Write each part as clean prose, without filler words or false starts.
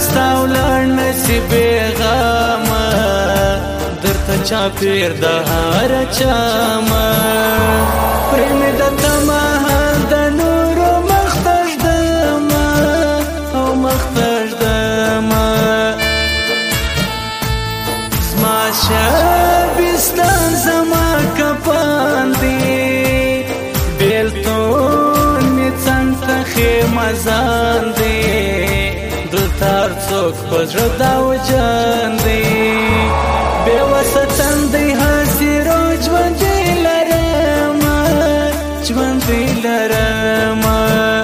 ستاو لړ نصیب غم درته چاپیر د هر چما پریم د تمهل د نور مختج دما او مختج دما زما شبستان زما کپان دی بیلتون می څنګ ته خیمزان دی دلتار څوک پزړه دا وجان دی بے وسطن دی حسیرو ژوندی لرما ژوندی لرما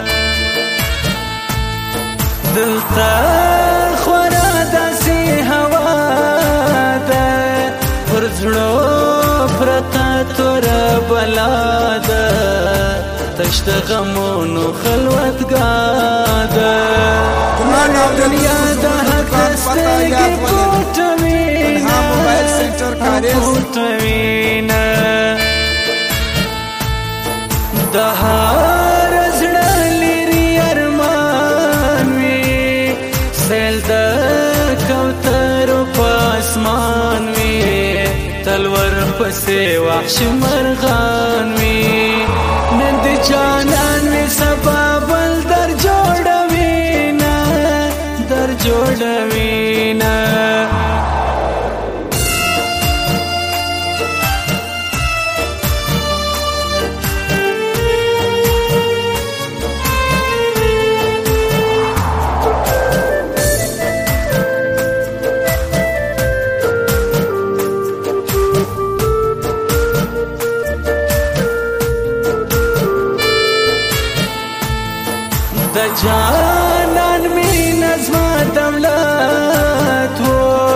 دلته خورا داسې هوا ده پر زړو پرته توره بلا ده تش د غمونو خلوتګاه ده دنیا د حق سترګې پټوینه پټوینه د هر زړه لري ارمان وي سیل د کوترو په اسمان وي تلور پسې وحش مرغان وي نن د جانان وي سبا بل در جوړوینه در جوړوینه د جانان می نظم دولت و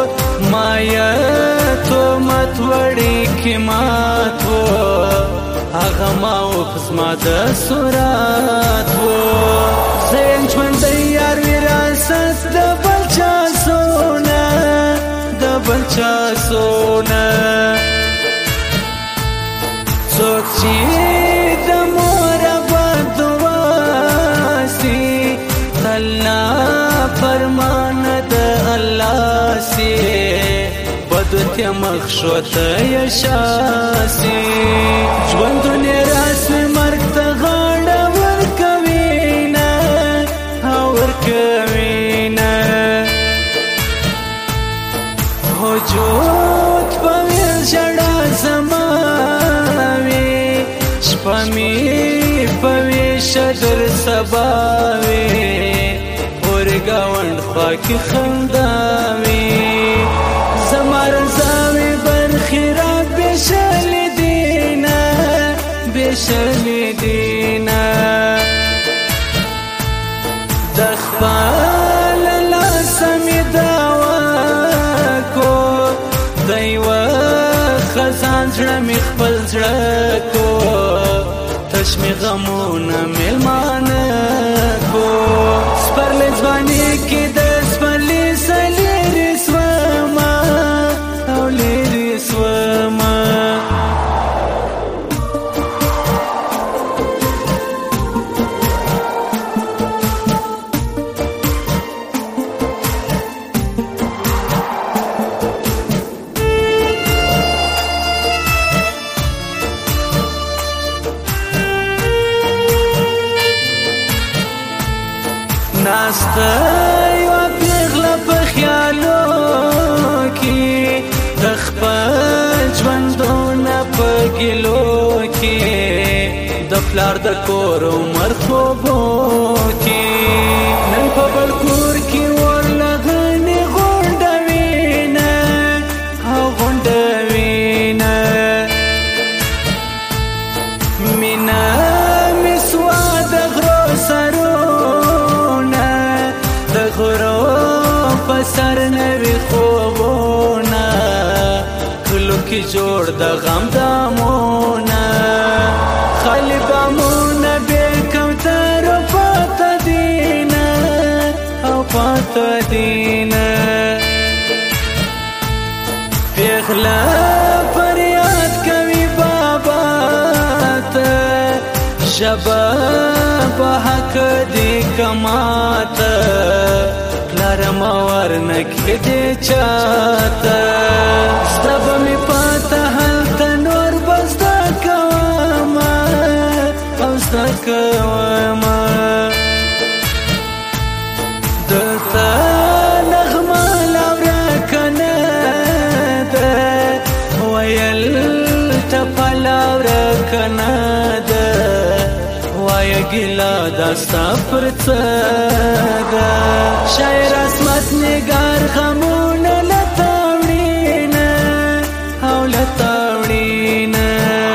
مایت و متوړی کی مات و هغه ما او قسمه د سورات و زین ژوند یار وراثت د بلچا سونه د بلچا سونه څوک چې د مور فرمان د الله سی بدوت مخشوت یشاسی ژوندونه راس مرګ ته غاړه ورکوینه ورکوینه وجود په ژړا زماوي شپه می په شجر سباوي گاوند خواکی خنداوی زمار زاوی برخیرات بیشل دینا بیشل دینا دخبال لاسمی داواکو دیوا خزان زرمی خپل زرکو تشمی غمونا ملمانکو سپرلی ځواني کې د سپرلی سلیري سوما او لیري سوما ناسته یوه پیغله په خیالو کې د خپل ژوندونه په ګیلو کې د پلار د کور عمر خوبو کې نن په بل کور کې ورلغنې غونډه وینه او غونډه وینه مینه مې سوه د غرو سرو سر نوی خوبونا کلو کی جوړ د غم دامونا خالی بامونا بے کوتر پاتا دینا او پاتا دینا پیغلا پریاد کوي بابا تا شباب حق دی کماتا لارم ورنه کېدې چاته ستا به مې پاته هلته نور به زده کومه او زده کومه دلته نغمه لاوره که نه ده ویل ټپه لاوره که نه ده وایه ګیله دا ستا پر څه ده شاعر عصمت نګار غمونه لته وړینه او لته وړینه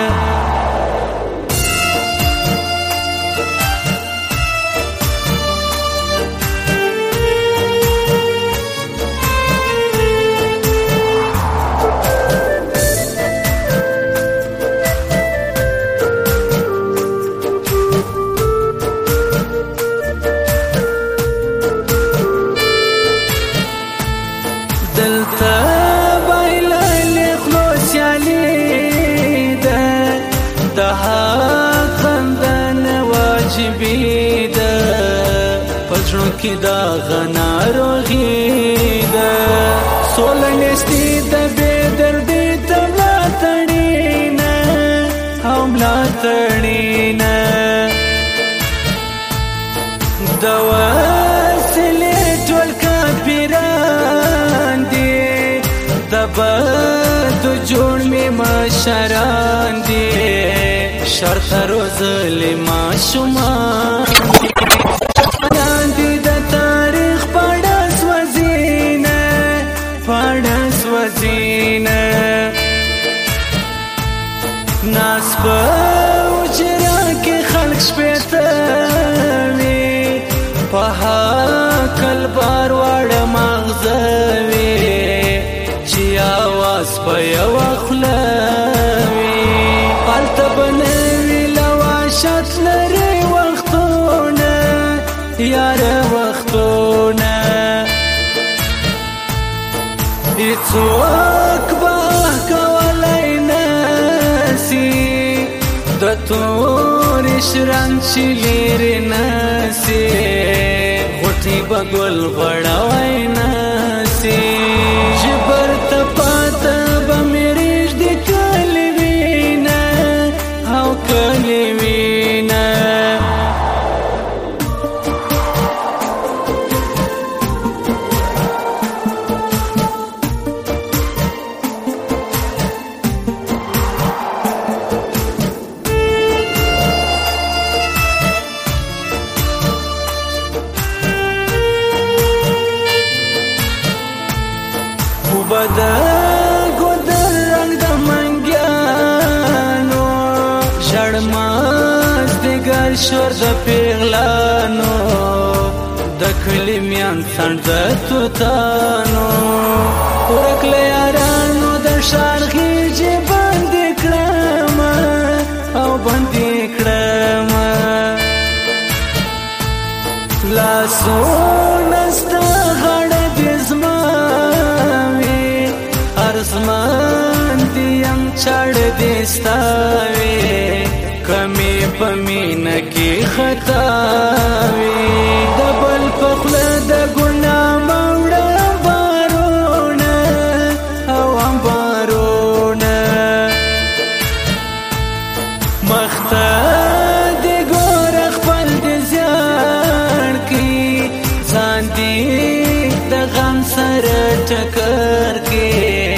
دلته بایللې خلو سیالي ده د حق خندنه واجبي ده په زړه کې دغه ناروغي ده سوله نیستي د بې دردي د ملاتړینه او ملاتړینه د وسلې ټول کافران دي د بدو جوړ مې مشران دي شرط روزلې ماشومان دي د تاریخ پاڼه سوځینه پاڼه سوځینه ناس په حجره کې خلک شپېته وي په حقل بار واړه ماغزه وي چې اواز په یوه خوله وي هلته به نه وي لواشت لري وختونه یاره وختونه هېڅوک به کولی نسي د تورې شرنګ چې لرې نسي غوټې به ګل غوړوی نسي جبر ته پاته به مې رېږدي کلي وینه او کلي وینه د ګودر رنګ د منګیانو ژړمازدیګر شور د پیغلانو د کلي میان څنډ د توتانو ورک له یارانو د ښار غېږې بندې کړمه او بندې کړمه لاسونه ستا غاړه دې زما زمان دیم چاړ دې ستا وي کمې په مینه کې خطا وي د بل په خوله د ګناه مه وړه امبارونه او امبارونه مخته دې ګوره خپل دې زیان کړي ځان دې د غم سره ټکر کړي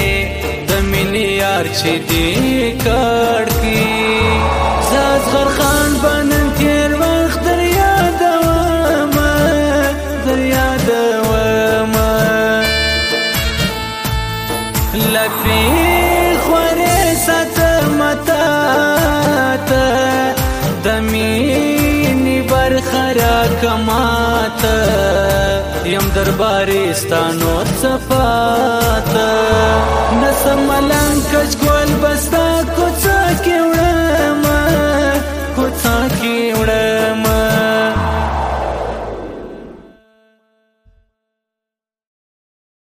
چې دې کړ کې زازغر خان به نن تېر وخت در یادومه در یادومه لپې خورې ساتمه تاته د مینې برخه راکه ماته یم دربارې ستا نور څه پاته نسم ملنګ کچ ګل بستا